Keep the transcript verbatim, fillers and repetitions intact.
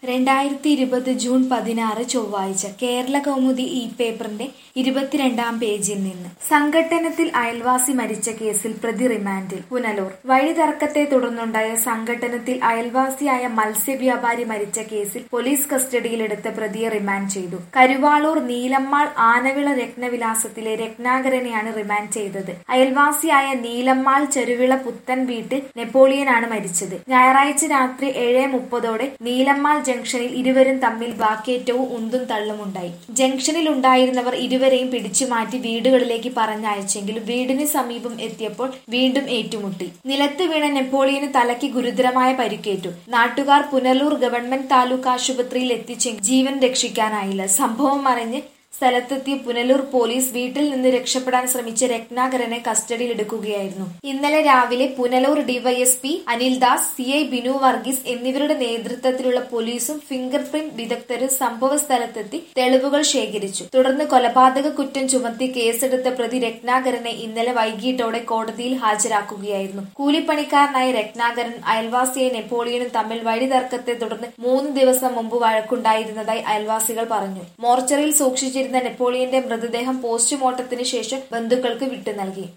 രണ്ടായിരത്തി ഇരുപത് ജൂൺ പതിനാറ് ചൊവ്വാഴ്ച കേരള കൗമുദി ഈ പേപ്പറിന്റെ ഇരുപത്തിരണ്ടാം പേജിൽ നിന്ന് സംഘട്ടനത്തിൽ അയൽവാസി മരിച്ച കേസിൽ പ്രതി റിമാൻഡിൽ. പുനലൂർ വഴിതർക്കത്തെ തുടർന്നുണ്ടായ സംഘട്ടനത്തിൽ അയൽവാസിയായ മത്സ്യവ്യാപാരി മരിച്ച കേസിൽ പോലീസ് കസ്റ്റഡിയിലെടുത്ത പ്രതിയെ റിമാൻഡ് ചെയ്തു. കരുവാളൂർ നീലമ്മാൾ ആനവിള രത്നവിലാസത്തിലെ രത്നാകരനെയാണ് റിമാൻഡ് ചെയ്തത്. അയൽവാസിയായ നീലമ്മാൾ ചെരുവിള പുത്തൻ വീട്ടിൽ നെപ്പോളിയനാണ് മരിച്ചത്. ഞായറാഴ്ച രാത്രി ഏഴ് മുപ്പതോടെ നീലമ്മാൾ ജംഗ്ഷനിൽ ഇരുവരും തമ്മിൽ വാക്കേറ്റവും ഉന്തും തള്ളുമുണ്ടായി. ജംഗ്ഷനിൽ ഉണ്ടായിരുന്നവർ ഇരുവരെയും പിടിച്ചുമാറ്റി വീടുകളിലേക്ക് പറഞ്ഞയച്ചെങ്കിലും വീടിന് സമീപം എത്തിയപ്പോൾ വീണ്ടും ഏറ്റുമുട്ടി. നിലത്ത് വീണ നെപ്പോളിയന് തലയ്ക്ക് ഗുരുതരമായ പരിക്കേറ്റു. നാട്ടുകാർ പുനലൂർ ഗവൺമെന്റ് താലൂക്ക് ആശുപത്രിയിൽ എത്തിച്ചെങ്കിലും ജീവൻ രക്ഷിക്കാനായില്ല. സംഭവം അറിഞ്ഞ് സ്ഥലത്തെത്തിയ പുനലൂർ പോലീസ് വീട്ടിൽ നിന്ന് രക്ഷപ്പെടാൻ ശ്രമിച്ച രത്നാകരനെ കസ്റ്റഡിയിലെടുക്കുകയായിരുന്നു. ഇന്നലെ രാവിലെ Punalur DYSP Anildas, C I Binu Varghese എന്നിവരുടെ നേതൃത്വത്തിലുള്ള പോലീസും ഫിംഗർ പ്രിന്റ് വിദഗ്ധരും സംഭവ സ്ഥലത്തെത്തി തെളിവുകൾ ശേഖരിച്ചു. തുടർന്ന് കൊലപാതക കുറ്റം ചുമത്തി കേസെടുത്ത പ്രതി രത്നാകരനെ ഇന്നലെ വൈകിട്ടോടെ കോടതിയിൽ ഹാജരാക്കുകയായിരുന്നു. കൂലിപ്പണിക്കാരനായ രത്നാകരൻ അയൽവാസിയായ നെപ്പോളിയനും തമ്മിൽ വഴിതർക്കത്തെ തുടർന്ന് മൂന്ന് ദിവസം മുമ്പ് വഴക്കുണ്ടായിരുന്നതായി അയൽവാസികൾ പറഞ്ഞു. മോർച്ചറിയിൽ സൂക്ഷിച്ചിരുന്ന നെപ്പോളിയന്റെ മൃതദേഹം പോസ്റ്റ്മോർട്ടത്തിന് ശേഷം ബന്ധുക്കൾക്ക് വിട്ടു നൽകി.